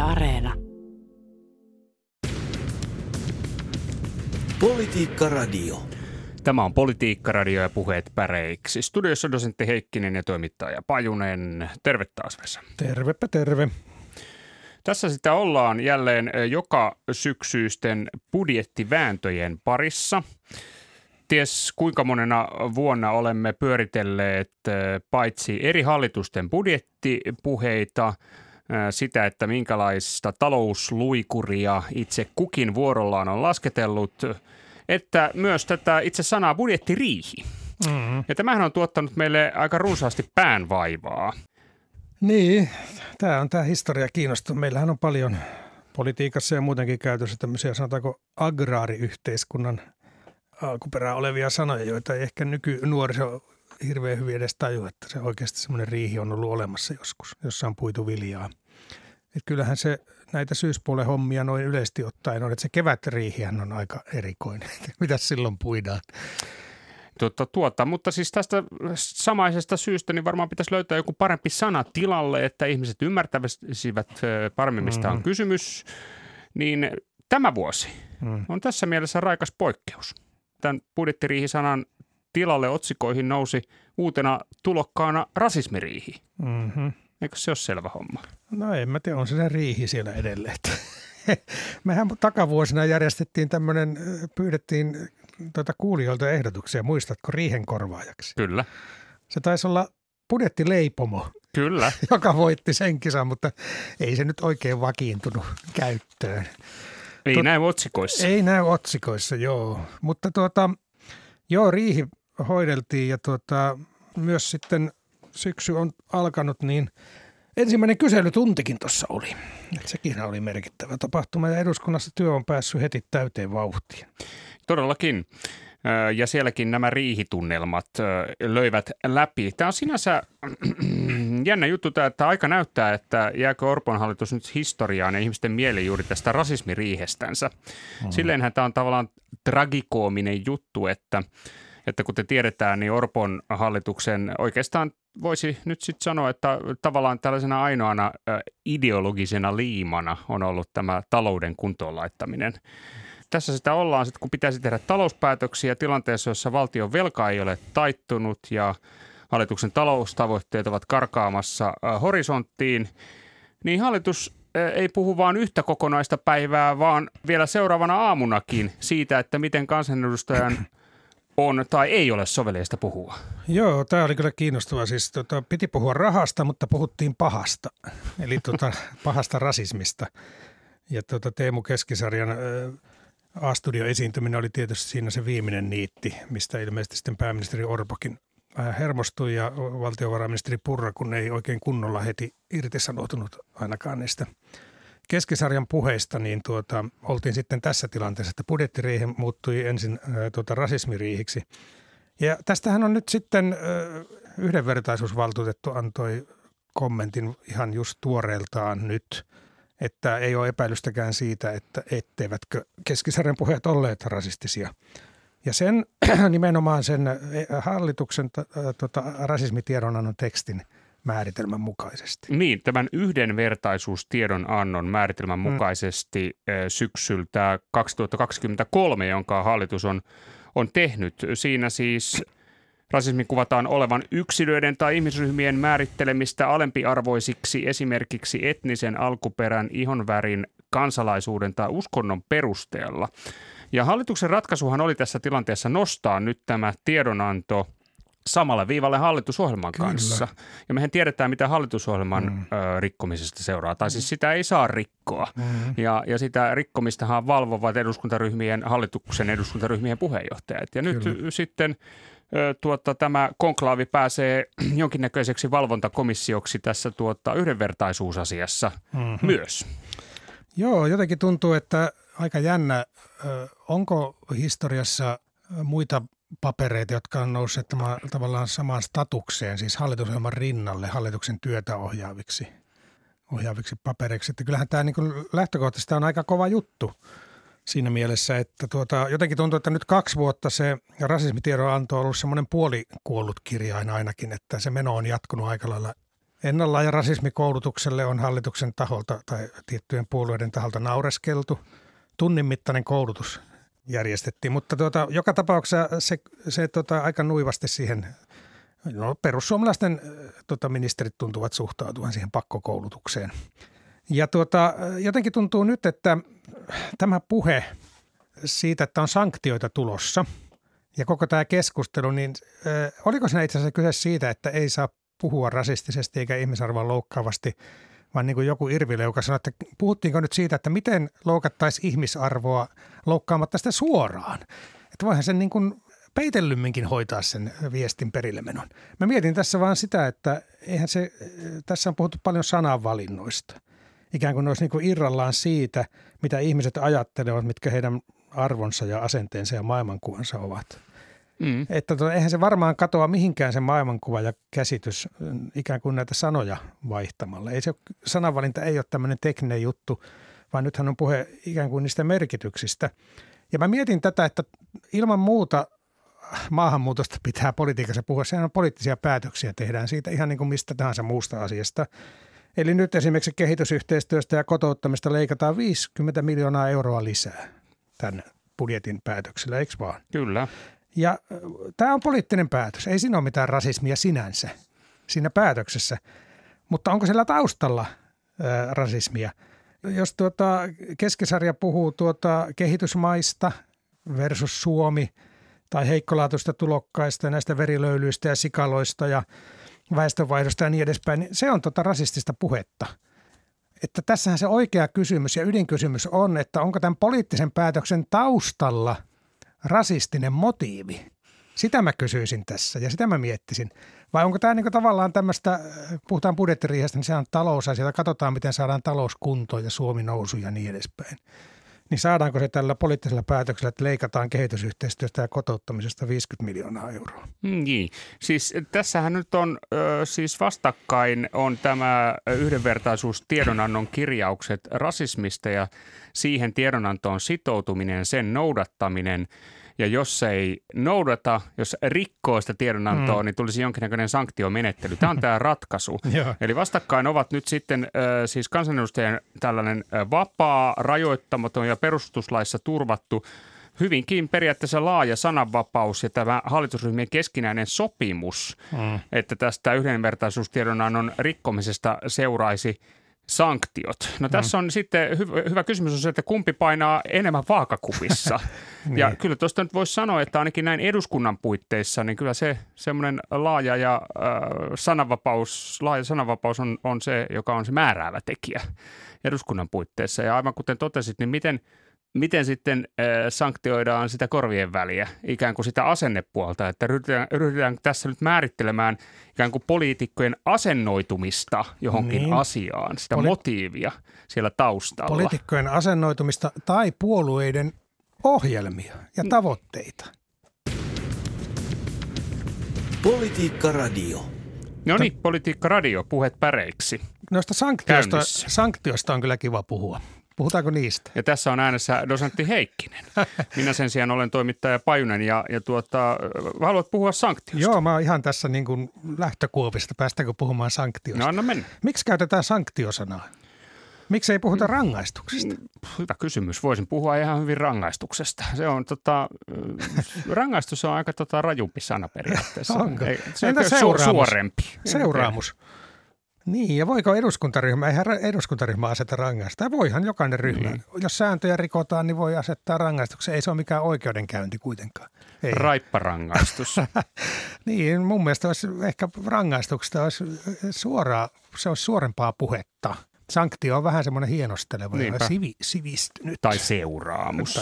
Areena. Politiikka Radio. Tämä on Politiikka Radio ja puheet päreiksi. Studiossa dosentti Heikkinen ja toimittaja Pajunen. Terve taas, Vesa. Tervepä terve. Tässä sitä ollaan jälleen joka syksyisten budjettivääntöjen parissa. Ties kuinka monena vuonna olemme pyöritelleet paitsi eri hallitusten budjettipuheita, sitä, että minkälaista talousluikuria itse kukin vuorollaan on lasketellut, että myös tätä itse sanaa budjettiriihi. Mm-hmm. Ja tämähän on tuottanut meille aika runsaasti päänvaivaa. Niin, tämä historia kiinnostunut. Meillähän on paljon politiikassa ja muutenkin käytössä tämmöisiä, sanotaanko agraariyhteiskunnan alkuperää olevia sanoja, joita ei ehkä nykynuoriso hirveän hyvin edes tajua, että se oikeasti semmoinen riihi on ollut olemassa joskus, jossa on puitu viljaa. Et kyllähän se näitä syyspuolen hommia noin yleisesti ottaen on, että se kevätriihihän on aika erikoinen. Mitäs silloin puidaan? Mutta siis tästä samaisesta syystä niin varmaan pitäisi löytää joku parempi sana tilalle, että ihmiset ymmärtäisivät paremmin, mistä on kysymys. Niin tämä vuosi on tässä mielessä raikas poikkeus. Tämän budjettiriihisanan tilalle otsikoihin nousi uutena tulokkaana rasismiriihi. Mm-hmm. Eikö se ole selvä homma? No en mä tiedä, on se riihi siellä edelleen. Mehän takavuosina pyydettiin kuulijoilta ehdotuksia, muistatko, riihen korvaajaksi? Kyllä. Se taisi olla budjettileipomo. Kyllä. Joka voitti sen kisan, mutta ei se nyt oikein vakiintunut käyttöön. Ei näy otsikoissa. Ei näy otsikoissa, joo. Mutta riihi hoideltiin ja myös sitten syksy on alkanut, niin ensimmäinen kyselytuntikin tuossa oli. Et sekin oli merkittävä tapahtuma ja eduskunnassa työ on päässyt heti täyteen vauhtiin. Todellakin. Ja sielläkin nämä riihitunnelmat löivät läpi. Tämä on sinänsä jännä juttu, että aika näyttää, että jääkö Orpon hallitus nyt historiaan ja ihmisten mieliin juuri tästä rasismiriihestänsä. Silleenhän tämä on tavallaan tragikoominen juttu, että kuten tiedetään, niin Orpon hallituksen oikeastaan voisi nyt sitten sanoa, että tavallaan tällaisena ainoana ideologisena liimana on ollut tämä talouden kuntoon laittaminen. Tässä sitä ollaan sitten, kun pitäisi tehdä talouspäätöksiä tilanteessa, jossa valtion velka ei ole taittunut ja hallituksen taloustavoitteet ovat karkaamassa horisonttiin, niin hallitus ei puhu vain yhtä kokonaista päivää, vaan vielä seuraavana aamunakin siitä, että miten kansanedustajan on tai ei ole soveliaista puhua. Joo, tämä oli kyllä kiinnostavaa. Siis piti puhua rahasta, mutta puhuttiin pahasta, eli pahasta rasismista. Ja Teemu Keskisarjan A-studio esiintyminen oli tietysti siinä se viimeinen niitti, mistä ilmeisesti sitten pääministeri Orpokin vähän hermostui ja valtiovarainministeri Purra, kun ei oikein kunnolla heti irtisanoutunut ainakaan niistä Keskisarjan puheista, niin oltiin sitten tässä tilanteessa, että budjettiriihi muuttui ensin rasismiriihiksi. Ja tästähän on nyt sitten yhdenvertaisuusvaltuutettu antoi kommentin ihan just tuoreeltaan nyt, että ei ole epäilystäkään siitä, että etteivätkö Keskisarjan puheet olleet rasistisia. Ja sen nimenomaan sen hallituksen rasismitiedonannon tekstin määritelmän mukaisesti. Niin, tämän yhdenvertaisuustiedonannon määritelmän mukaisesti syksyltä 2023, jonka hallitus on tehnyt. Siinä siis rasismi kuvataan olevan yksilöiden tai ihmisryhmien määrittelemistä alempiarvoisiksi esimerkiksi etnisen alkuperän, ihonvärin, kansalaisuuden tai uskonnon perusteella. Ja hallituksen ratkaisuhan oli tässä tilanteessa nostaa nyt tämä tiedonanto samalle viivalle hallitusohjelman kanssa. Kyllä. Ja mehän tiedetään, mitä hallitusohjelman rikkomisesta seuraa. Tai siis sitä ei saa rikkoa. Ja sitä rikkomistahan valvovat hallituksen eduskuntaryhmien puheenjohtajat. Ja nyt sitten tämä konklaavi pääsee jonkinnäköiseksi valvontakomissioksi tässä yhdenvertaisuusasiassa myös. Joo, jotenkin tuntuu, että aika jännä. Onko historiassa muita papereita, jotka on nousseet tavallaan samaan statukseen, siis hallitusohjelman rinnalle hallituksen työtä ohjaaviksi papereiksi. Että kyllähän tämä niin kuin lähtökohtaisesti on aika kova juttu siinä mielessä, että jotenkin tuntuu, että nyt 2 vuotta se rasismitiedonanto on ollut semmoinen puolikuollut kirjain ainakin, että se meno on jatkunut aika lailla ennallaan ja rasismikoulutukselle on hallituksen taholta tai tiettyjen puolueiden taholta naureskeltu. Tunnin mittainen koulutus järjestettiin, mutta joka tapauksessa se aika nuivasti siihen, perussuomalaisten ministerit tuntuvat suhtautuvan siihen pakkokoulutukseen. Ja jotenkin tuntuu nyt, että tämä puhe siitä, että on sanktioita tulossa ja koko tämä keskustelu, niin oliko siinä itse asiassa kyse siitä, että ei saa puhua rasistisesti eikä ihmisarvoa loukkaavasti, vaan niin kuin joku irvile, joka sanoi, että puhuttiinko nyt siitä, että miten loukattaisiin ihmisarvoa loukkaamatta sitä suoraan. Että voihan sen niin kuin peitellymminkin hoitaa sen viestin perille menon. Mä mietin tässä vaan sitä, että eihän se, tässä on puhuttu paljon sananvalinnoista. Ikään kuin ne olisi niin kuin irrallaan siitä, mitä ihmiset ajattelevat, mitkä heidän arvonsa ja asenteensa ja maailmankuvansa ovat. Että eihän se varmaan katoa mihinkään se maailmankuva ja käsitys ikään kuin näitä sanoja vaihtamalla. Ei se sananvalinta ei ole tämmöinen tekninen juttu, vaan nythän on puhe ikään kuin niistä merkityksistä. Ja mä mietin tätä, että ilman muuta maahanmuutosta pitää politiikassa puhua. Sehän on poliittisia päätöksiä, tehdään siitä ihan niin kuin mistä tahansa muusta asiasta. Eli nyt esimerkiksi kehitysyhteistyöstä ja kotouttamista leikataan 50 miljoonaa euroa lisää tämän budjetin päätöksellä, eikö vaan? Kyllä. Ja tämä on poliittinen päätös. Ei siinä ole mitään rasismia sinänsä siinä päätöksessä, mutta onko siellä taustalla rasismia? Jos keskisarja puhuu kehitysmaista versus Suomi tai heikkolaatuista tulokkaista, näistä verilöylyistä ja sikaloista ja väestönvaihdosta ja niin edespäin, niin se on rasistista puhetta. Että tässähän se oikea kysymys ja ydinkysymys on, että onko tämän poliittisen päätöksen taustalla rasistinen motiivi. Sitä mä kysyisin tässä ja sitä mä miettisin. Vai onko tämä niinku tavallaan tämmöistä, puhutaan budjettiriihestä, niin se on talousasia. Katsotaan, miten saadaan talous kuntoon ja Suomi nousu ja niin edespäin. Niin saadaanko se tällä poliittisella päätöksellä, että leikataan kehitysyhteistyöstä ja kotouttamisesta 50 miljoonaa euroa? Niin, siis tässähän nyt on siis vastakkain on tämä yhdenvertaisuustiedonannon kirjaukset rasismista ja siihen tiedonantoon sitoutuminen, sen noudattaminen. Ja jos ei noudata, jos rikkoo sitä tiedonantoa, niin tulisi jonkinnäköinen sanktiomenettely. Tämä on tämä ratkaisu. Eli vastakkain ovat nyt sitten siis kansanedustajien tällainen vapaa, rajoittamaton ja perustuslaissa turvattu hyvinkin periaatteessa laaja sananvapaus ja tämä hallitusryhmien keskinäinen sopimus, että tästä yhdenvertaisuustiedonannon rikkomisesta seuraisi sanktiot. No tässä on sitten hyvä kysymys on se, että kumpi painaa enemmän vaakakupissa. Niin. Ja kyllä tuosta nyt voisi sanoa, että ainakin näin eduskunnan puitteissa, niin kyllä se semmoinen laaja sananvapaus on se, joka on se määräävä tekijä eduskunnan puitteissa. Ja aivan kuten totesit, niin miten sitten sanktioidaan sitä korvien väliä, ikään kuin sitä asennepuolta, että ryhdytään tässä nyt määrittelemään ikään kuin poliitikkojen asennoitumista johonkin asiaan, sitä motiivia siellä taustalla. Poliitikkojen asennoitumista tai puolueiden ohjelmia ja tavoitteita. Politiikka Radio. No niin, Politiikka Radio, puheet päreiksi. Noista sanktioista on kyllä kiva puhua. Puhutaanko niistä? Ja tässä on äänessä dosentti Heikkinen. Minä sen sijaan olen toimittaja Pajunen ja haluat puhua sanktioista? Joo, mä oon ihan tässä niin kuin lähtökuopista. Päästäänkö puhumaan sanktioista? No anna mennä. Miksi käytetään sanktiosanaa? Miksi ei puhuta rangaistuksesta? Hyvä kysymys. Voisin puhua ihan hyvin rangaistuksesta. Se on rangaistus on aika rajumpi sana periaatteessa. Onko? Se on suorempi. Seuraamus. Niin, ja voiko eduskuntaryhmä, eihän eduskuntaryhmä aseta rangaistusta. Voihan jokainen ryhmä. Jos sääntöjä rikotaan, niin voi asettaa rangaistuksen. Ei se ole mikään oikeudenkäynti kuitenkaan. Ei. Raipparangaistus. Niin, mun mielestä olisi ehkä rangaistuksesta olisi se olisi suorempaa puhetta. Sanktio on vähän semmoinen hienosteleva ja sivistynyt. Tai seuraamus.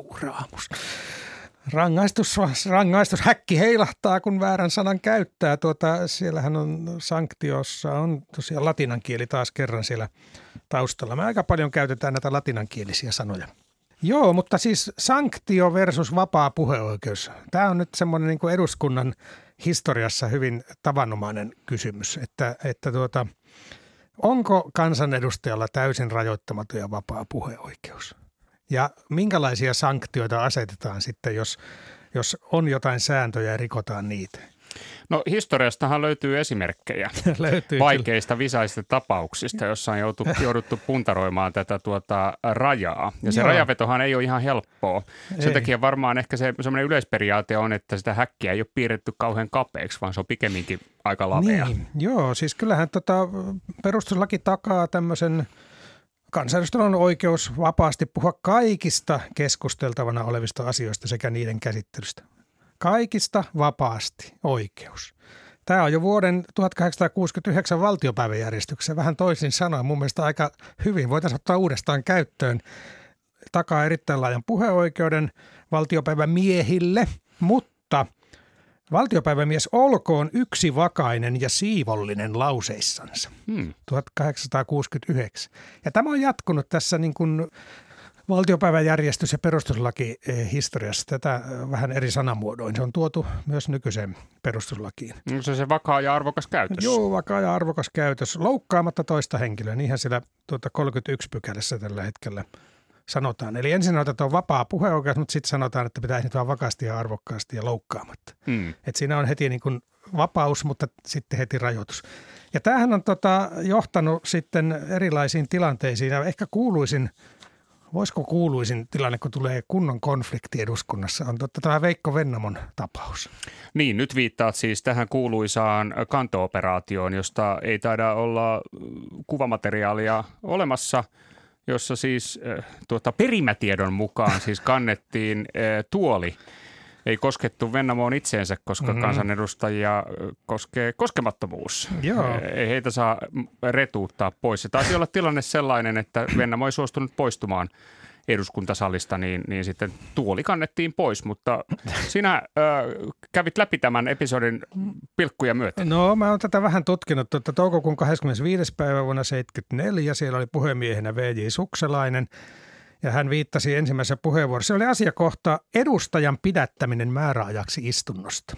Rangaistus häkki heilahtaa, kun väärän sanan käyttää. Siellähän on sanktiossa, on tosiaan latinankieli taas kerran siellä taustalla. Me aika paljon käytetään näitä latinankielisiä sanoja. Joo, mutta siis sanktio versus vapaa puheoikeus. Tämä on nyt semmoinen niin kuin eduskunnan historiassa hyvin tavanomainen kysymys, että onko kansanedustajalla täysin rajoittamaton ja vapaa puheoikeus? Ja minkälaisia sanktioita asetetaan sitten, jos on jotain sääntöjä ja rikotaan niitä? No historiastahan löytyy esimerkkejä vaikeista visaisista tapauksista, jossa on jouduttu puntaroimaan tätä rajaa. Ja se rajavetohan ei ole ihan helppoa. Sen takia varmaan ehkä se semmoinen yleisperiaate on, että sitä häkkiä ei ole piirretty kauhean kapeaksi, vaan se on pikemminkin aika lavea. Niin, joo, siis kyllähän perustuslaki takaa tämmöisen kansanedustajalla on oikeus vapaasti puhua kaikista keskusteltavana olevista asioista sekä niiden käsittelystä. Kaikista vapaasti oikeus. Tämä on jo vuoden 1869 valtiopäiväjärjestyksessä vähän toisin sanoen. Mun mielestä aika hyvin voitaisiin ottaa uudestaan käyttöön. Takaa erittäin laajan puheoikeuden valtiopäivämiehille, mutta valtiopäivämies olkoon yksivakainen ja siivollinen lauseissansa. 1869. Ja tämä on jatkunut tässä niin kuin valtiopäiväjärjestys- ja perustuslaki-historiassa tätä vähän eri sanamuodoin. Se on tuotu myös nykyiseen perustuslakiin. No se vakaa ja arvokas käytös. Joo, vakaa ja arvokas käytös. Loukkaamatta toista henkilöä. Niinhän siellä 31 pykälässä tällä hetkellä sanotaan. Eli ensin otetaan vapaa puheoikeus, mutta sitten sanotaan, että pitää esiintyä vakaasti ja arvokkaasti ja loukkaamatta. Et siinä on heti niin kuin vapaus, mutta sitten heti rajoitus. Ja tämähän on johtanut sitten erilaisiin tilanteisiin. Ja ehkä voisiko kuuluisin tilanne, kun tulee kunnon konflikti eduskunnassa, on tämä Veikko Vennamon tapaus. Niin, nyt viittaat siis tähän kuuluisaan kanto-operaatioon, josta ei taida olla kuvamateriaalia olemassa, jossa siis perimätiedon mukaan siis kannettiin tuoli. Ei koskettu Vennamoon itseensä, koska kansanedustajia koskee koskemattomuus. Joo. Ei heitä saa retuuttaa pois. Se taisi olla tilanne sellainen, että Vennamo ei suostunut poistumaan eduskuntasalista, niin sitten tuoli kannettiin pois. Mutta sinä kävit läpi tämän episodin pilkkuja myöten. No, mä oon tätä vähän tutkinut. Toukokuun 25. päivä vuonna 1974 siellä oli puhemiehenä V.J. Sukselainen. Ja hän viittasi ensimmäisessä puheenvuorossa. Se oli asiakohta edustajan pidättäminen määräajaksi istunnosta.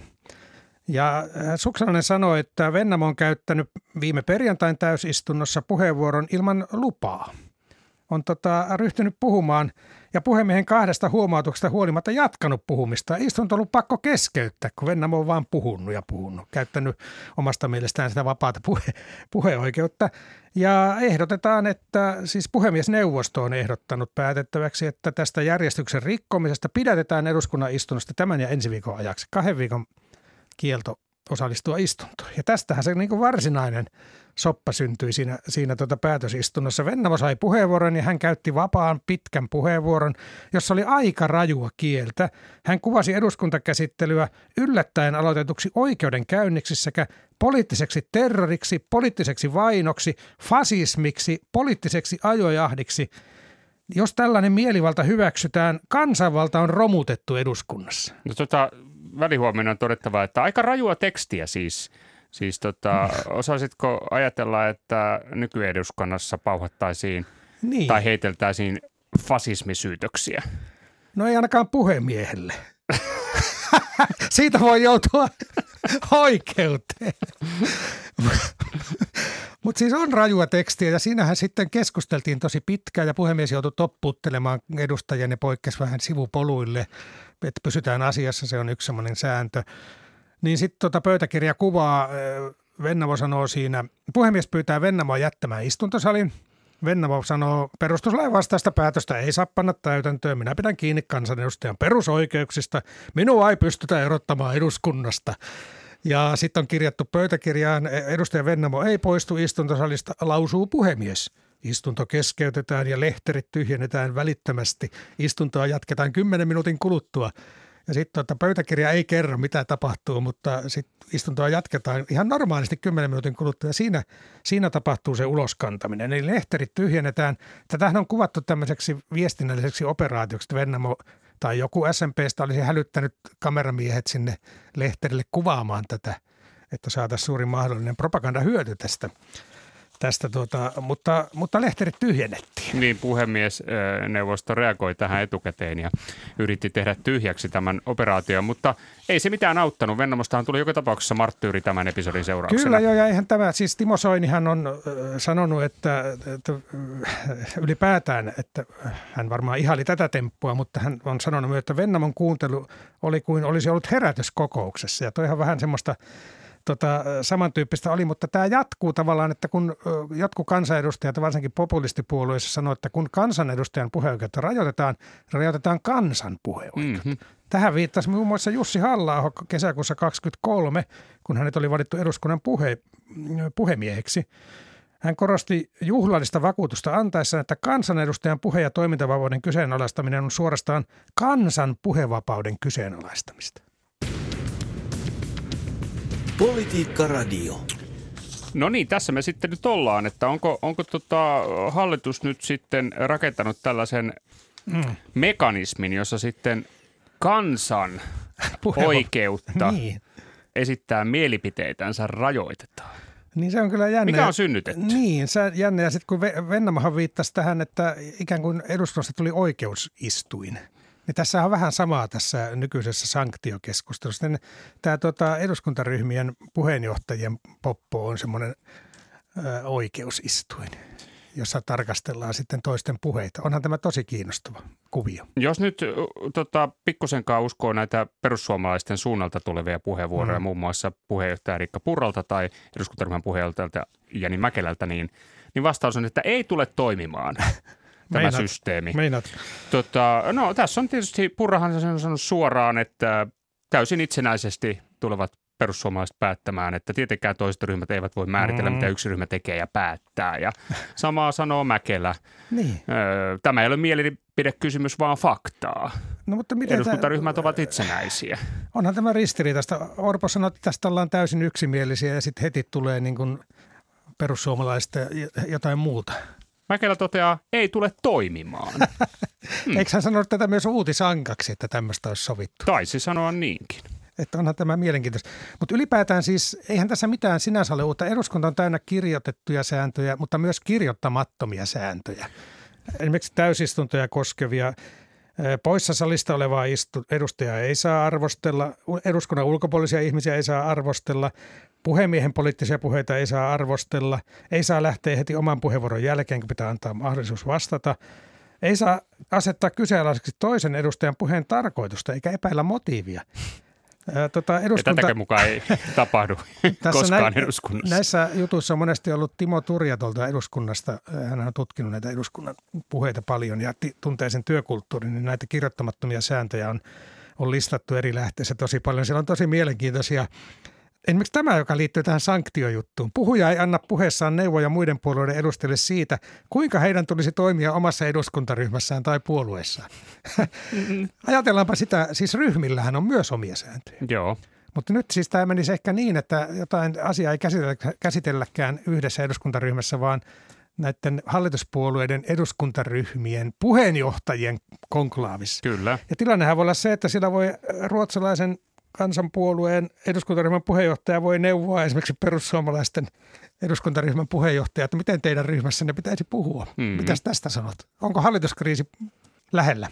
Ja Sukselainen sanoi, että Vennamo on käyttänyt viime perjantain täysistunnossa puheenvuoron ilman lupaa. On ryhtynyt puhumaan ja puhemiehen 2 huomautuksesta huolimatta jatkanut puhumista. Istunto on ollut pakko keskeyttää, kun Vennamo on vaan puhunut, käyttänyt omasta mielestään sitä vapaata puheoikeutta. Ja ehdotetaan, että siis puhemiesneuvosto on ehdottanut päätettäväksi, että tästä järjestyksen rikkomisesta pidätetään eduskunnan istunnosta tämän ja ensi viikon ajaksi 2 viikon kielto osallistua istuntoon. Ja tästähän se niin kuin varsinainen soppa syntyi siinä päätösistunnossa. Vennamo sai puheenvuoron ja hän käytti vapaan pitkän puheenvuoron, jossa oli aika rajua kieltä. Hän kuvasi eduskuntakäsittelyä yllättäen aloitetuksi oikeudenkäynniksi sekä poliittiseksi terroriksi, poliittiseksi vainoksi, fasismiksi, poliittiseksi ajojahdiksi. Jos tällainen mielivalta hyväksytään, kansanvalta on romutettu eduskunnassa. No välihuomioon on todettava, että aika rajua tekstiä siis. Osaisitko ajatella, että nykyeduskunnassa pauhattaisiin tai heiteltäisiin fasismisyytöksiä? No ei ainakaan puhemiehelle. Siitä voi joutua oikeuteen. Mutta siis on rajua tekstiä ja siinähän sitten keskusteltiin tosi pitkään ja puhemies joutui toppuuttelemaan edustajien ja poikkesi vähän sivupoluille, että pysytään asiassa, se on yksi semmoinen sääntö. Niin sitten pöytäkirja kuvaa, Vennamo sanoo siinä, puhemies pyytää Vennamoa jättämään istuntosalin. Vennamo sanoo, perustuslain vastaista päätöstä ei saa panna täytäntöön. Minä pidän kiinni kansanedustajan perusoikeuksista. Minua ei pystytä erottamaan eduskunnasta. Ja sitten on kirjattu pöytäkirjaan, edustaja Vennamo ei poistu istuntosalista, lausuu puhemies. Istunto keskeytetään ja lehterit tyhjennetään välittömästi. Istuntoa jatketaan 10 minuutin kuluttua. Ja sitten pöytäkirja ei kerro, mitä tapahtuu, mutta sitten istuntoa jatketaan ihan normaalisti 10 minuutin kuluttua. Ja siinä tapahtuu se uloskantaminen. Eli lehterit tyhjennetään. Tätähän on kuvattu tämmöiseksi viestinnälliseksi operaatioksi, että Vennamo tai joku SMP:stä olisi hälyttänyt kameramiehet sinne lehterille kuvaamaan tätä, että saataisiin suuri mahdollinen propagandahyöty tästä. tästä mutta lehterit tyhjennettiin. Niin, puhemiesneuvosto reagoi tähän etukäteen ja yritti tehdä tyhjäksi tämän operaation, mutta ei se mitään auttanut. Vennamostahan tuli joka tapauksessa marttyyri tämän episodin seurauksena. Kyllä joo, ja eihän tämä, siis Timo Soinihan on sanonut, että ylipäätään, että hän varmaan ihaili tätä temppua, mutta hän on sanonut myös, että Vennamon kuuntelu oli kuin olisi ollut herätyskokouksessa, ja toihan vähän semmoista samantyyppistä oli, mutta tämä jatkuu tavallaan, että kun jotkut kansanedustajat, varsinkin populistipuolueissa sanoo, että kun kansanedustajan puheoikeutta rajoitetaan kansan puheoikeutta. Mm-hmm. Tähän viittasi muun muassa Jussi Halla-aho kesäkuussa 2023, kun hänet oli valittu eduskunnan puhemieheksi. Hän korosti juhlallista vakuutusta antaessaan, että kansanedustajan puhe- ja toimintavapauden kyseenalaistaminen on suorastaan kansan puhevapauden kyseenalaistamista. Politiikka Radio. No niin, tässä me sitten nyt ollaan, että onko hallitus nyt sitten rakentanut tällaisen mekanismin, jossa sitten kansan oikeutta esittää mielipiteitänsä rajoitetaan. Niin se on kyllä jännä. Mikä on synnytetty? Niin, se on jännä. Ja sitten kun Vennamohan viittasi tähän, että ikään kuin eduskunnasta tuli oikeusistuin. Niin tässä on vähän samaa tässä nykyisessä sanktiokeskustelussa. Tämä eduskuntaryhmien puheenjohtajien poppo on semmoinen oikeusistuin, jossa tarkastellaan sitten toisten puheita. Onhan tämä tosi kiinnostava kuvio. Jos nyt pikkusenkaan uskoo näitä perussuomalaisten suunnalta tulevia puheenvuoroja, muun muassa puheenjohtaja Riikka Purralta tai eduskuntaryhmän puheenjohtajalta Jani Mäkelältä, niin vastaus on, että ei tule toimimaan. Tämä systeemi. Meinaat? No tässä on tietysti, Purrahan on sanonut suoraan, että täysin itsenäisesti tulevat perussuomalaiset päättämään, että tietenkään toiset ryhmät eivät voi määritellä, mitä yksi ryhmä tekee ja päättää. Ja samaa sanoo Mäkelä. Niin. Tämä ei ole mielipidekysymys, vaan faktaa. No, mutta eduskuntaryhmät ovat itsenäisiä. Onhan tämä ristiriitaista. Orpo sanoi, että tästä ollaan täysin yksimielisiä ja sitten heti tulee niin kuin perussuomalaista jotain muuta. Mäkelä toteaa, ei tule toimimaan. Eikö hän sanonut tätä myös uutisankaksi, että tämmöistä olisi sovittu? Taisi sanoa niinkin. Että onhan tämä mielenkiintoista. Mutta ylipäätään siis, eihän tässä mitään sinänsä ole uutta. Eduskunta on täynnä kirjoitettuja sääntöjä, mutta myös kirjoittamattomia sääntöjä. Esimerkiksi täysistuntoja koskevia. Poissa salista olevaa edustajaa ei saa arvostella, eduskunnan ulkopuolisia ihmisiä ei saa arvostella, puhemiehen poliittisia puheita ei saa arvostella, ei saa lähteä heti oman puheenvuoron jälkeen, kun pitää antaa mahdollisuus vastata. Ei saa asettaa kyseenalaiseksi toisen edustajan puheen tarkoitusta eikä epäillä motiivia. Tätäkö mukaan ei tapahdu koskaan eduskunnassa. Näissä jutuissa on monesti ollut Timo Turja tuolta eduskunnasta. Hän on tutkinut näitä eduskunnan puheita paljon ja tuntee sen työkulttuurin. Niin näitä kirjoittamattomia sääntöjä on listattu eri lähteissä tosi paljon. Siellä on tosi mielenkiintoisia. Esimerkiksi tämä, joka liittyy tähän sanktiojuttuun. Puhuja ei anna puheessaan neuvoja muiden puolueiden edustajille siitä, kuinka heidän tulisi toimia omassa eduskuntaryhmässään tai puolueessaan. Ajatellaanpa sitä, siis ryhmillähän on myös omia sääntöjä. Joo. Mutta nyt siis tämä menisi ehkä niin, että jotain asiaa ei käsitelläkään yhdessä eduskuntaryhmässä, vaan näiden hallituspuolueiden eduskuntaryhmien puheenjohtajien konklaavissa. Kyllä. Ja tilannehan voi olla se, että sillä voi ruotsalaisen kansanpuolueen eduskuntaryhmän puheenjohtaja voi neuvoa esimerkiksi perussuomalaisten eduskuntaryhmän puheenjohtaja, että miten teidän ryhmässänne pitäisi puhua. Mitäs tästä sanot? Onko hallituskriisi lähellä?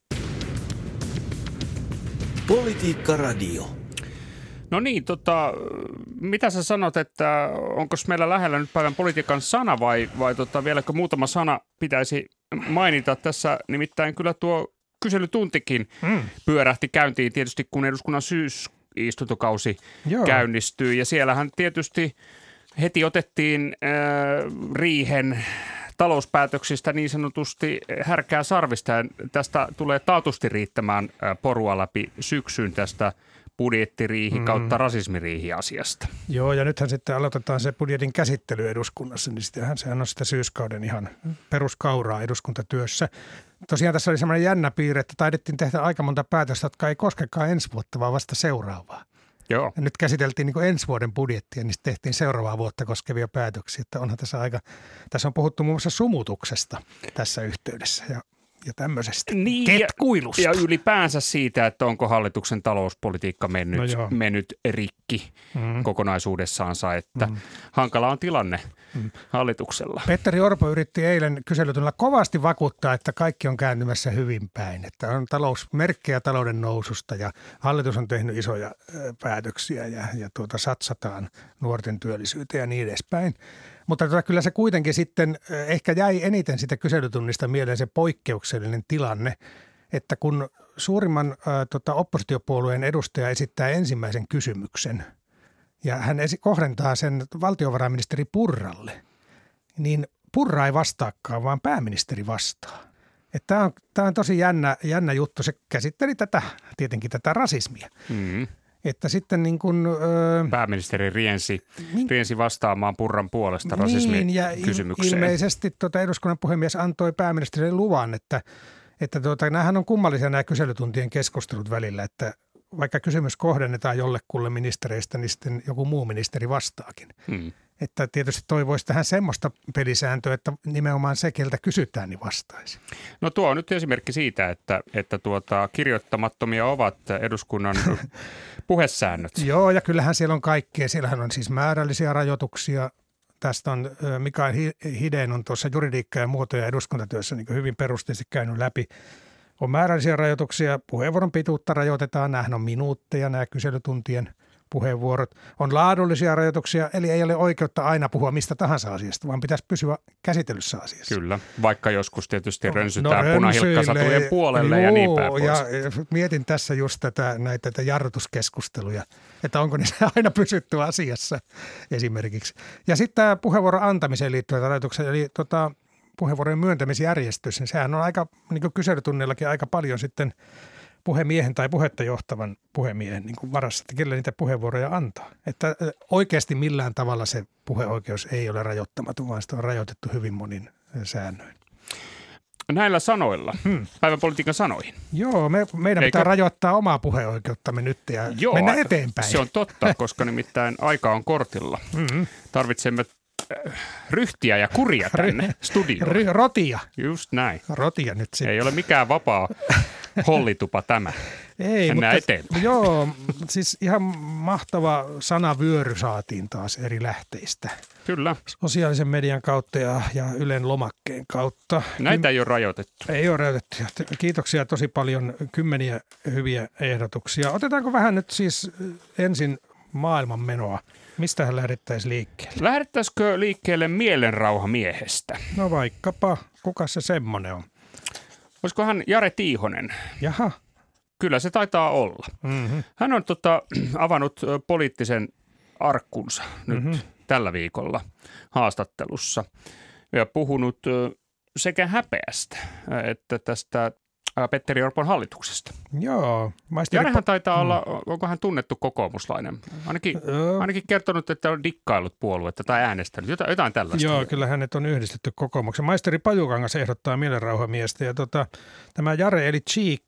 Politiikka Radio. No niin, mitä sä sanot, että onko meillä lähellä nyt päivän politiikan sana vai vieläkö muutama sana pitäisi mainita tässä, nimittäin kyllä tuo kyselytuntikin pyörähti käyntiin tietysti, kun eduskunnan syysistuntokausi käynnistyy. Ja siellähän tietysti heti otettiin riihen talouspäätöksistä niin sanotusti härkää sarvista. Ja tästä tulee taatusti riittämään porua läpi syksyn tästä budjettiriihi kautta rasismiriihi-asiasta. Joo, ja nythän sitten aloitetaan se budjetin käsittely eduskunnassa, niin sehän on sitä syyskauden ihan peruskauraa eduskuntatyössä. Tosiaan tässä oli semmoinen jännä piirre, että taidettiin tehdä aika monta päätöstä, jotka ei koskekaan ensi vuotta, vaan vasta seuraavaa. Joo. Ja nyt käsiteltiin niin kuin ensi vuoden budjettia, niin tehtiin seuraavaa vuotta koskevia päätöksiä. Että onhan tässä on puhuttu muun muassa sumutuksesta tässä yhteydessä ja ja tämmöisestä Niin, ketkuilusta. ja ylipäänsä siitä, että onko hallituksen talouspolitiikka mennyt rikki kokonaisuudessaansa, että hankala on tilanne hallituksella. Petteri Orpo yritti eilen kyselytunnilla kovasti vakuuttaa, että kaikki on kääntymässä hyvin päin, että on merkkejä talouden noususta ja hallitus on tehnyt isoja päätöksiä ja satsataan nuorten työllisyyteen ja niin edespäin. Mutta kyllä se kuitenkin sitten ehkä jäi eniten sitä kyselytunnista mieleen se poikkeuksellinen tilanne, että kun suurimman oppositiopuolueen edustaja esittää ensimmäisen kysymyksen ja hän kohdentaa sen valtiovarainministeri Purralle, niin Purra ei vastaakaan, vaan pääministeri vastaa. Tämä on tosi jännä juttu. Se käsitteli tietenkin tätä rasismia. Että sitten niin kuin, pääministeri riensi vastaamaan Purran puolesta rasismikysymykseen. Ilmeisesti eduskunnan puhemies antoi pääministerille luvan, että näähän on kummallisia nämä kyselytuntien keskustelut välillä, että vaikka kysymys kohdennetaan jollekulle ministereistä, niin sitten joku muu ministeri vastaakin. Että tietysti toivoisi tähän semmoista pelisääntöä, että nimenomaan se, keltä kysytään, niin vastaisi. No tuo on nyt esimerkki siitä, että kirjoittamattomia ovat eduskunnan puhesäännöt. Joo, ja kyllähän siellä on kaikkea. Siellähän on siis määrällisiä rajoituksia. Tästä on Mikael Hidén on tuossa juridiikka- ja muotoja eduskuntatyössä niin hyvin perusteellisesti käynyt läpi. On määrällisiä rajoituksia, puheenvuoron pituutta rajoitetaan, nämähän on minuutteja, nämä kyselytuntien puheenvuorot. On laadullisia rajoituksia, eli ei ole oikeutta aina puhua mistä tahansa asiasta, vaan pitäisi pysyä käsitellyssä asiassa. Kyllä, vaikka joskus tietysti rönsytään punahilkkasatujen puolelle ja niin päin pois. Ja mietin tässä just näitä jarrutuskeskusteluja, että onko niissä aina pysytty asiassa esimerkiksi. Ja sitten tämä puheenvuoron antamiseen liittyvät rajoitukset, eli puheenvuorojen myöntämisjärjestys, niin sehän on aika, niin kuin kyselytunnillakin aika paljon sitten puhemiehen tai puhetta johtavan puhemiehen niin kuin varassa, että kelle niitä puheenvuoroja antaa. Että oikeasti millään tavalla se puheoikeus ei ole rajoittamaton, vaan sitä on rajoitettu hyvin monin säännöin. Näillä sanoilla, päivänpolitiikan sanoihin. Joo, meidän pitää rajoittaa omaa puheoikeuttamme nyt ja mennä eteenpäin. Se on totta, koska nimittäin aika on kortilla. Tarvitsemme ryhtiä ja kuria tänne studioon. Rotia. Just näin. Rotia nyt sitten. Ei ole mikään vapaa hollitupa tämä. Ei, mennään eteenpäin. Joo, siis ihan mahtava sanavyöry saatiin taas eri lähteistä. Kyllä. Sosiaalisen median kautta ja Ylen lomakkeen kautta. Näitä ei ole rajoitettu. Ei ole rajoitettu. Kiitoksia tosi paljon, kymmeniä hyviä ehdotuksia. Otetaanko vähän nyt siis ensin maailmanmenoa? Mistähän lähdettäisiin liikkeelle? Lähdettäisikö liikkeelle mielenrauhamiehestä? No vaikkapa. Kuka se semmoinen on? Olisikohan Jare Tiihonen? Jaha. Kyllä se taitaa olla. Hän on avannut poliittisen arkkunsa nyt tällä viikolla haastattelussa ja puhunut sekä häpeästä että tästä Petteri Orpon hallituksesta. Joo. Jarehan taitaa olla, onko hän tunnettu kokoomuslainen? Ainakin kertonut, että on dikkaillut puoluetta tai äänestänyt. Jotain tällaista. Joo, kyllä hänet on yhdistetty kokoomuksen. Maisteri Pajukangas ehdottaa mielenrauhamiestä ja tämä Jare eli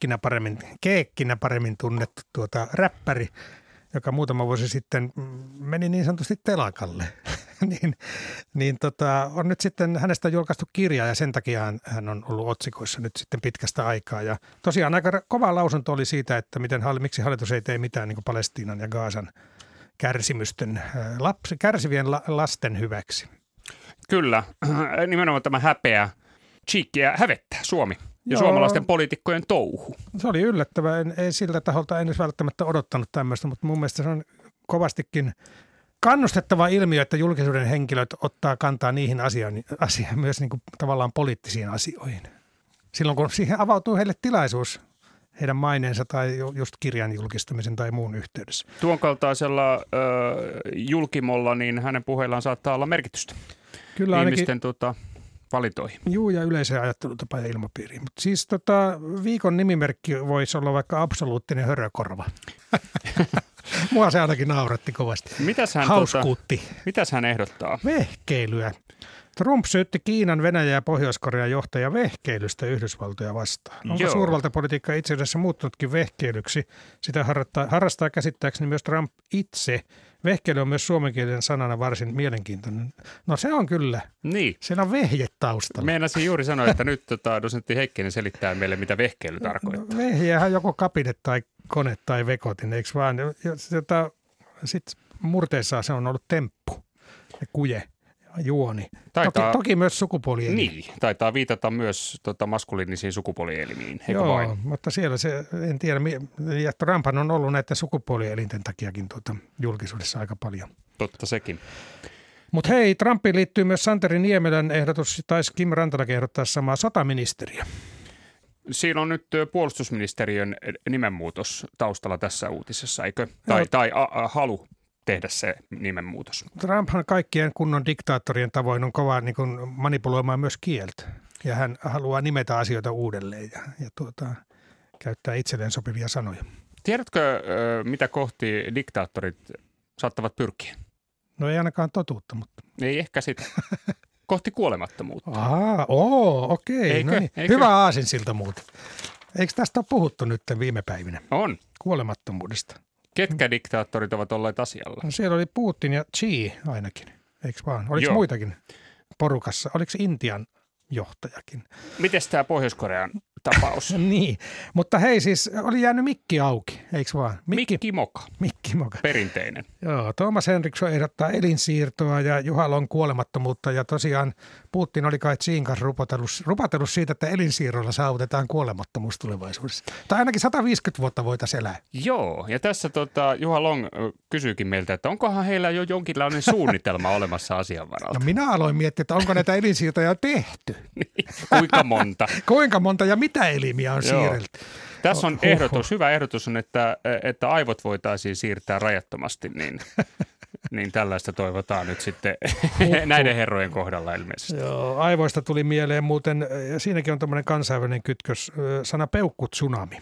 Keekkinä paremmin tunnettu räppäri, joka muutama vuosi sitten meni niin sanotusti telakalle. On nyt sitten hänestä julkaistu kirja ja sen takia hän on ollut otsikoissa nyt sitten pitkästä aikaa. Ja tosiaan aika kova lausunto oli siitä, että miksi hallitus ei tee mitään niin kuin Palestiinan ja Gaasan kärsivien lasten hyväksi. Kyllä, nimenomaan tämä häpeä, cheekkiä hävettää Suomi. Ja suomalaisten poliitikkojen touhu. Se oli yllättävää. Ei siltä taholta en edes välttämättä odottanut tämmöistä, mutta mun mielestä se on kovastikin kannustettava ilmiö, että julkisuuden henkilöt ottaa kantaa niihin asioihin myös niin kuin tavallaan poliittisiin asioihin. Silloin kun siihen avautuu heille tilaisuus heidän maineensa tai just kirjan julkistamisen tai muun yhteydessä. Tuon kaltaisella julkimolla niin hänen puheillaan saattaa olla merkitystä. Kyllä ihmisten valintoihin. Juu, ja yleiseen ajattelutapa ja ilmapiiriin. Mutta siis viikon nimimerkki voisi olla vaikka absoluuttinen hörökorva. Mua se ainakin nauratti kovasti. Hauskuutti. Mitäs hän ehdottaa? Vehkeilyä. Trump syytti Kiinan, Venäjän ja Pohjois-Korean johtaja vehkeilystä Yhdysvaltoja vastaan. Onko suurvaltapolitiikka itse asiassa muuttunutkin vehkeilyksi? Sitä harrastaa käsittääkseni myös Trump itse. Vehkeily on myös suomenkielinen sanana varsin mielenkiintoinen. No se on kyllä. Niin. Siinä on vehje taustalla. Meinasin juuri sanoa, että nyt dosentti Heikkinen selittää meille, mitä vehkeily tarkoittaa. Vehjeähän joko kapine tai kone tai vekotin, eikö vaan? Sitten murteissaan se on ollut temppu ja kuje. Juoni. Toki myös sukupuolielimiin. Niin, taitaa viitata myös maskuliinisiin sukupuolielimiin, eikö Joo, vain? mutta siellä se, en tiedä, ja Trumphan on ollut näiden sukupuolielinten takiakin julkisuudessa aika paljon. Totta sekin. Mutta hei, Trumpiin liittyy myös Santeri Niemelän ehdotus, taisi Kim Rantalakin ehdottaa samaa sotaministeriä. Siinä on nyt puolustusministeriön nimenmuutos taustalla tässä uutisessa, eikö? Tai halu tehdä se nimenmuutos. Trumphan kaikkien kunnon diktaattorien tavoin on kova niin kuin manipuloimaan myös kieltä. Ja hän haluaa nimetä asioita uudelleen ja käyttää itselleen sopivia sanoja. Tiedätkö, mitä kohti diktaattorit saattavat pyrkiä? No ei ainakaan totuutta, mutta... Ei ehkä sitä. Kohti kuolemattomuutta. Okei. No niin. Hyvä aasinsilta muuten. Eikö tästä ole puhuttu nyt viime päivinä? On. Kuolemattomuudesta. Ketkä diktaattorit ovat olleet asialla? No siellä oli Putin ja Xi ainakin, eikö vaan? Oliko muitakin porukassa? Oliko Intian johtajakin? Mites tämä Pohjois-Korean tapaus? Niin, mutta hei siis oli jäänyt mikki auki, eikö vaan? Mikki Moka. Mikki Moka. Perinteinen. Joo, Thomas Henriksson ehdottaa elinsiirtoa ja Juha Long kuolemattomuutta ja tosiaan Putin oli kai Xiin kanssa rupatellut siitä, että elinsiirrolla saavutetaan kuolemattomuus tulevaisuudessa. Tai ainakin 150 vuotta voitaisiin elää. Joo, ja tässä Juha Long kysyykin meiltä, että onkohan heillä jo jonkinlainen suunnitelma olemassa asian varalta? No minä aloin miettiä, että onko näitä elinsiirtoja tehty. Kuinka monta? Kuinka monta ja mitä elimiä on siirrelty? Tässä on hyvä ehdotus on, että aivot voitaisiin siirtää rajattomasti, niin tällaista toivotaan nyt sitten näiden herrojen kohdalla ilmeisesti. Joo, aivoista tuli mieleen muuten, ja siinäkin on tämmöinen kansainvälinen kytkös, sana peukkutsunami.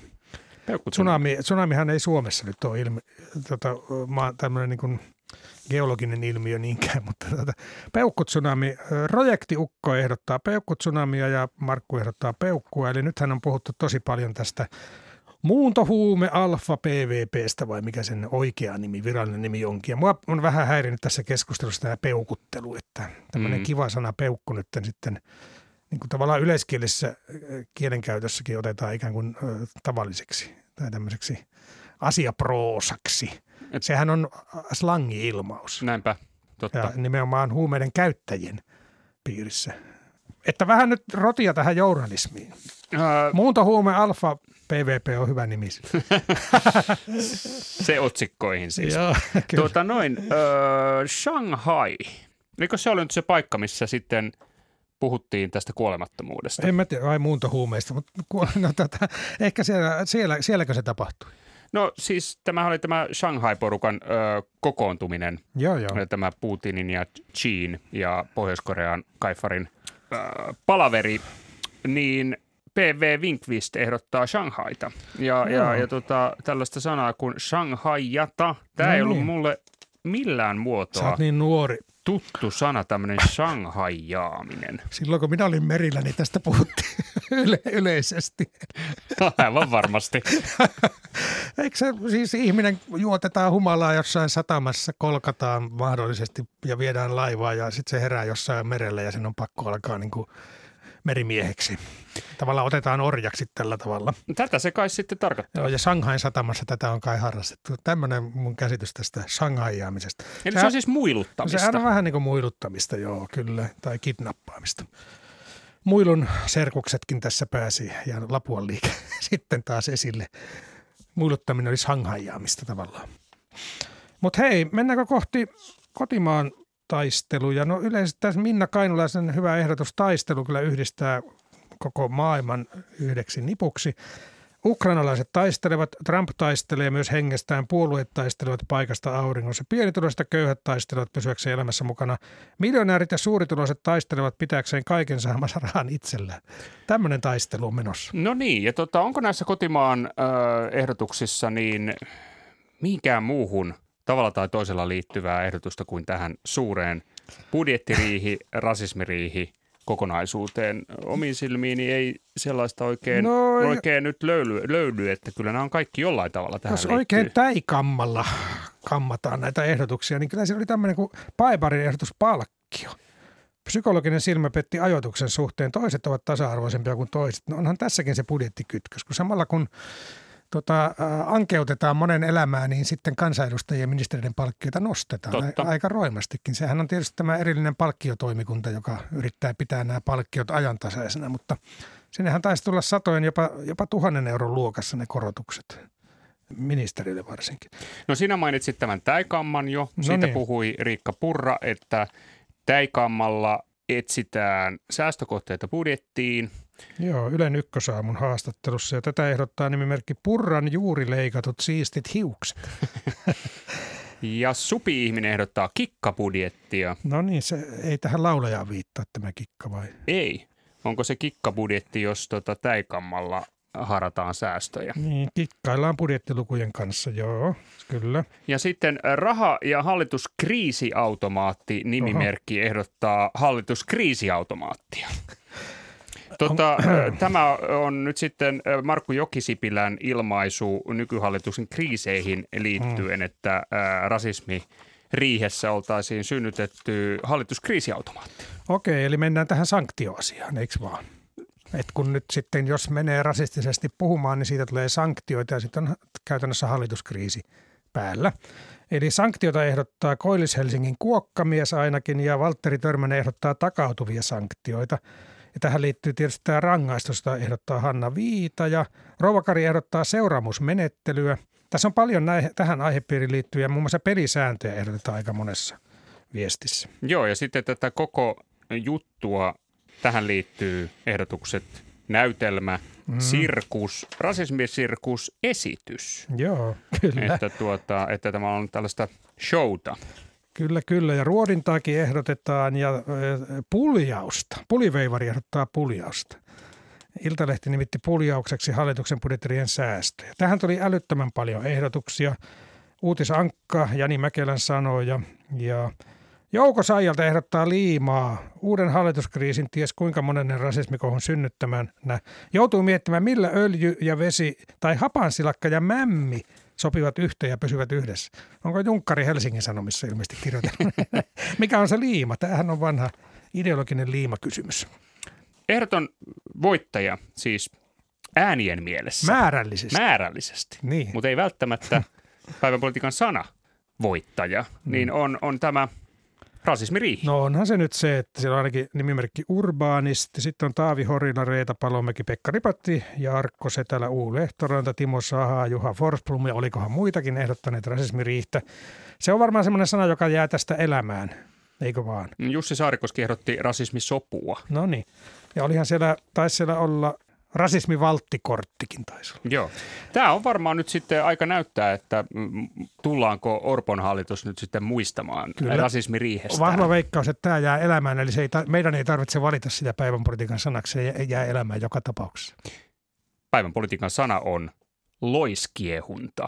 Tsunamihan ei Suomessa nyt ole tämmöinen niin kuin geologinen ilmiö niinkään, mutta peukkutsunami, projektiukko ehdottaa peukkutsunamia ja Markku ehdottaa peukkua, eli nythän on puhuttu tosi paljon tästä muuntohuume alfa PVPstä vai mikä sen oikea nimi, virallinen nimi onkin. Ja mua on vähän häirinyt tässä keskustelussa tämä peukuttelu, että tämmöinen kiva sana peukku nyt sitten niin kuin tavallaan yleiskielisessä kielenkäytössäkin otetaan ikään kuin tavalliseksi tai tämmöiseksi asiaproosaksi. Sehän on slangi-ilmaus. Näinpä, totta. Ja nimenomaan huumeiden käyttäjien piirissä. Että vähän nyt rotia tähän journalismiin. Muuntohuume alfa PVP on hyvä nimi. Se otsikkoihin siis. Joo, Shanghai. Eikö se ole nyt se paikka, missä sitten puhuttiin tästä kuolemattomuudesta? En mä tiedä, vai muuntohuumeista, mutta ehkä sielläkö se tapahtui? No siis tämähän oli tämä Shanghai-porukan kokoontuminen. Joo. Tämä Putinin ja Xiin ja Pohjois-Korean kaifarin palaveri, niin PV Winkvist ehdottaa Shanghaita. Ja tällaista sanaa kuin Shanghaiata. Tämä ei ollut mulle millään muotoa. Sä oot niin nuori. Tuttu sana, tämmöinen Shanghaiaaminen. Silloin kun minä olin merillä, niin tästä puhuttiin yleisesti. Aivan varmasti. Eikö se siis ihminen juotetaan humalaa jossain satamassa, kolkataan mahdollisesti ja viedään laivaa ja sitten se herää jossain merellä ja sen on pakko alkaa niin kuin merimieheksi. Tavallaan otetaan orjaksi tällä tavalla. Tätä se kai sitten tarkoittaa. Joo, ja Shanghain satamassa tätä on kai harrastettu. Tämmöinen mun käsitys tästä Shanghaiaamisesta. Eli se on siis muiluttamista. Se on vähän niin kuin muiluttamista, joo, kyllä, tai kidnappaamista. Muilun serkuksetkin tässä pääsi ja Lapuan liike sitten taas esille. Muiluttaminen oli Shanghaiaamista tavallaan. Mutta hei, mennäänkö kohti kotimaan taisteluja? No yleensä tässä Minna Kainulaisen hyvä ehdotus taistelu kyllä yhdistää koko maailman yhdeksi nipuksi. Ukrainalaiset taistelevat, Trump taistelee myös hengestään, puolueet taistelevat paikasta auringossa. Pienituloiset ja köyhät taistelevat pysyäkseen elämässä mukana. Miljonäärit ja suurituloiset taistelevat pitääkseen kaiken saamansa rahan itsellään. Tämmöinen taistelu on menossa. No niin, ja onko näissä kotimaan ehdotuksissa niin mihinkään muuhun tavalla tai toisella liittyvää ehdotusta kuin tähän suureen budjettiriihi, rasismiriihi kokonaisuuteen. Omiin silmiini ei sellaista oikein nyt löydy, että kyllä nämä on kaikki jollain tavalla tähän jos liittyy. oikein täikammalla kammataan näitä ehdotuksia, niin kyllä siellä oli tämmöinen kuin Paibarin ehdotus palkkio. Psykologinen silmä petti ajoituksen suhteen. Toiset ovat tasa-arvoisempia kuin toiset. No onhan tässäkin se budjettikytkös, kun samalla kun ankeutetaan monen elämää, niin sitten kansanedustajien ja ministeriöiden palkkioita nostetaan aika roimastikin. Sehän on tietysti tämä erillinen palkkiotoimikunta, joka yrittää pitää nämä palkkiot ajantasaisena, mutta sinnehän taisi tulla satojen, jopa 1,000 euron luokassa ne korotukset. Ministeriöille varsinkin. No sinä mainitsit tämän täikamman jo. Siitä puhui Riikka Purra, että täikammalla etsitään säästökohteita budjettiin. Joo, Ylen Ykkösaamun haastattelussa. Ja tätä ehdottaa nimimerkki Purran juuri leikatut siistit hiukset. Ja Supi-ihminen ehdottaa kikkabudjettia. No niin, se ei tähän laulajaan viittaa tämä kikka vai? Ei. Onko se kikkabudjetti, jos täikammalla harataan säästöjä? Niin, kikkaillaan budjettilukujen kanssa, joo, kyllä. Ja sitten raha- ja hallituskriisiautomaatti nimimerkki ehdottaa hallituskriisiautomaattia. Tämä on nyt sitten Markku Jokisipilän ilmaisu nykyhallituksen kriiseihin liittyen, että rasismiriihessä oltaisiin synnytetty hallituskriisiautomaatti. Okei, eli mennään tähän sanktioasiaan, eikö vaan? Et kun nyt sitten, jos menee rasistisesti puhumaan, niin siitä tulee sanktioita ja sitten on käytännössä hallituskriisi päällä. Eli sanktiota ehdottaa Koillis-Helsingin kuokkamies ainakin ja Valtteri Törmänen ehdottaa takautuvia sanktioita. Ja tähän liittyy tietysti tämä rangaistusta ehdottaa Hanna Viita ja Rovakari ehdottaa seuraamusmenettelyä. Tässä on paljon tähän aihepiiriin liittyviä, muun muassa pelisääntöjä ehdotetaan aika monessa viestissä. Joo, ja sitten tätä koko juttua, tähän liittyy ehdotukset näytelmä, sirkus, rasismisirkus, esitys. Joo, kyllä. Että tämä on tällaista showta. Kyllä. Ja ruodintaakin ehdotetaan ja puljausta. Puliveivari ehdottaa puljausta. Iltalehti nimitti puljaukseksi hallituksen budjettirien säästöjä. Tähän tuli älyttömän paljon ehdotuksia. Uutisankka Jani Mäkelän sanoja ja Jouko Saijalta ehdottaa liimaa. Uuden hallituskriisin ties kuinka monennen rasismikohun synnyttämään. Joutuu miettimään, millä öljy ja vesi tai hapansilakka ja mämmi sopivat yhteen ja pysyvät yhdessä. Onko Junkkari Helsingin Sanomissa ilmeisesti kirjoitellut? Mikä on se liima? Tämähän on vanha ideologinen liimakysymys. Ehdoton voittaja siis äänien mielessä. Määrällisesti. Niin. Mutta ei välttämättä päivänpolitiikan sana voittaja, niin on tämä rasismiriihi. No onhan se nyt se, että siellä on ainakin nimimerkki Urbaanisti, sitten on Taavi Horila, Reeta Palomäki, Pekka Ripatti, Jarkko Setälä, U. Lehtoranta, Timo Saha, Juha Forsblom ja olikohan muitakin ehdottaneet rasismiriihtä. Se on varmaan semmoinen sana, joka jää tästä elämään, eikö vaan? Jussi Saarikoski ehdotti rasismisopua. No niin, ja taisi siellä olla rasismivalttikorttikin taisi olla. Joo. Tämä on varmaan nyt sitten aika näyttää, että tullaanko Orpon hallitus nyt sitten muistamaan rasismiriihestä. Vahva veikkaus, että tämä jää elämään, eli meidän ei tarvitse valita sitä päivänpolitiikan sanaksi, se jää elämään joka tapauksessa. Päivänpolitiikan sana on loiskiehunta.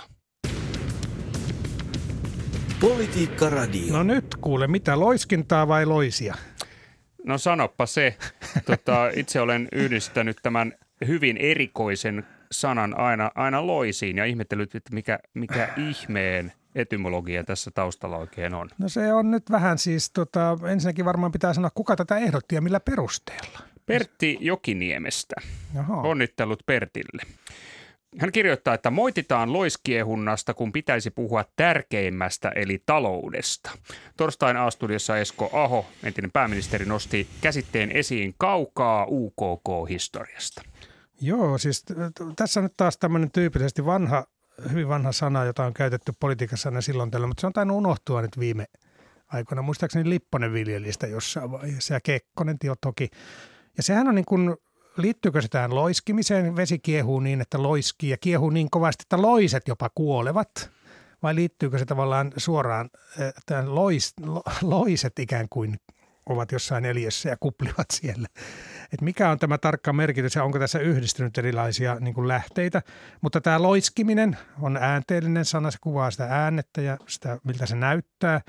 Politiikka Radio. No nyt kuule, mitä loiskintaa vai loisia? No sanoppa se. Itse olen yhdistänyt tämän hyvin erikoisen sanan aina loisiin ja ihmetellyt, että mikä ihmeen etymologia tässä taustalla oikein on. No se on nyt vähän siis, ensinnäkin varmaan pitää sanoa, kuka tätä ehdotti ja millä perusteella. Pertti Jokiniemestä. Jaha. Onnittelut Pertille. Hän kirjoittaa, että moititaan loiskiehunnasta, kun pitäisi puhua tärkeimmästä eli taloudesta. Torstain A-studiossa Esko Aho, entinen pääministeri, nosti käsitteen esiin kaukaa UKK-historiasta. Joo, siis tässä on nyt taas tämmöinen tyypillisesti hyvin vanha sana, jota on käytetty politiikassa aina silloin tällä, mutta se on tainnut unohtua nyt viime aikoina. Muistaakseni Lipponen viljeli sitä jossain vaiheessa ja Kekkonen toki. Ja sehän on niin kuin, liittyykö se tähän loiskimiseen? Vesi kiehuu niin, että loiskii ja kiehuu niin kovasti, että loiset jopa kuolevat. Vai liittyykö se tavallaan suoraan, että loiset ikään kuin ovat jossain eliössä ja kuplivat siellä. Et mikä on tämä tarkka merkitys ja onko tässä yhdistynyt erilaisia niin kuin lähteitä. Mutta tämä loiskiminen on äänteellinen sana, se kuvaa sitä äänettä ja sitä, miltä se näyttää.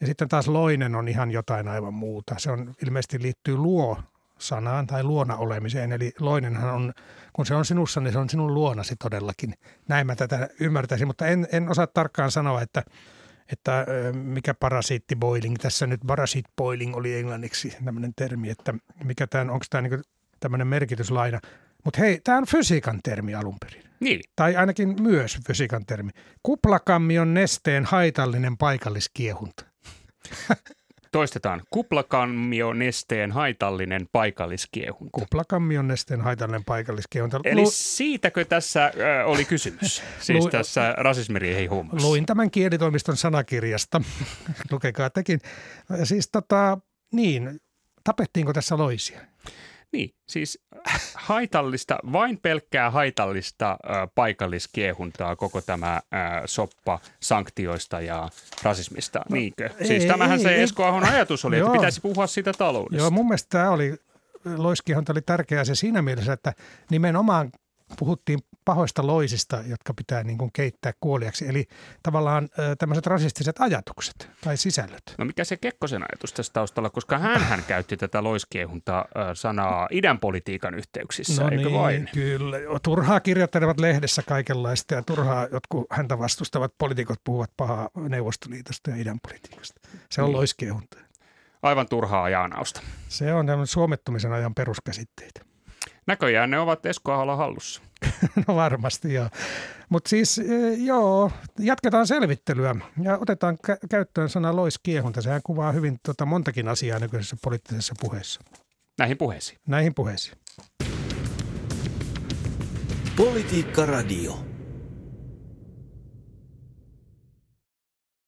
Ja sitten taas loinen on ihan jotain aivan muuta. Se on ilmeisesti liittyy luo-sanaan tai luona olemiseen. Eli loinenhan on, kun se on sinussa, niin se on sinun luonasi todellakin. Näin mä tätä ymmärtäisin, mutta en osaa tarkkaan sanoa, että mikä parasiitti boiling. Tässä nyt parasite boiling oli englanniksi tämmöinen termi, että mikä tämä, onko tämä niin tämmöinen merkityslaina. Mutta hei, tämä on fysiikan termi alun perin. Niin. Tai ainakin myös fysiikan termi. Kuplakammion nesteen haitallinen paikalliskiehunta. Toistetaan. Kuplakamionesteen haitallinen paikalliskiehunta. Kuplakammion nesteen haitallinen paikalliskiehunta. Eli siitäkö tässä oli kysymys? Siis tässä rasismiriihin huumassa. Luin tämän kielitoimiston sanakirjasta. Lukekaa tekin. Siis niin, tapettiinko tässä loisia? Niin, siis haitallista, vain pelkkää haitallista paikalliskiehuntaa koko tämä soppa sanktioista ja rasismista, niinkö? Siis tämähän se Esko Ahon ajatus oli, että pitäisi puhua siitä taloudesta. Joo, mun mielestä tämä loiskiehunta oli tärkeä se siinä mielessä, että nimenomaan puhuttiin pahoista loisista, jotka pitää niin kuin keittää kuoliaksi. Eli tavallaan tämmöiset rasistiset ajatukset tai sisällöt. No mikä se Kekkosen ajatus tässä taustalla, koska hänhän käytti tätä loiskiehunta-sanaa idän politiikan yhteyksissä, eikö niin, vain? Kyllä. Turhaa kirjoittelevat lehdessä kaikenlaista ja turhaa jotkut häntä vastustavat poliitikot puhuvat pahaa Neuvostoliitosta ja idän politiikasta. Se on niin. Loiskiehunta. Aivan turhaa jaanausta. Se on tämmöinen suomettumisen ajan peruskäsitteitä. Näköjään ne ovat Esko Aholla hallussa. No varmasti, joo. Mutta siis jatketaan selvittelyä ja otetaan käyttöön sana loiskiehunta. Sehän kuvaa hyvin montakin asiaa nykyisessä poliittisessa puheessa. Näihin puheisiin. Näihin puheisiin. Politiikka Radio.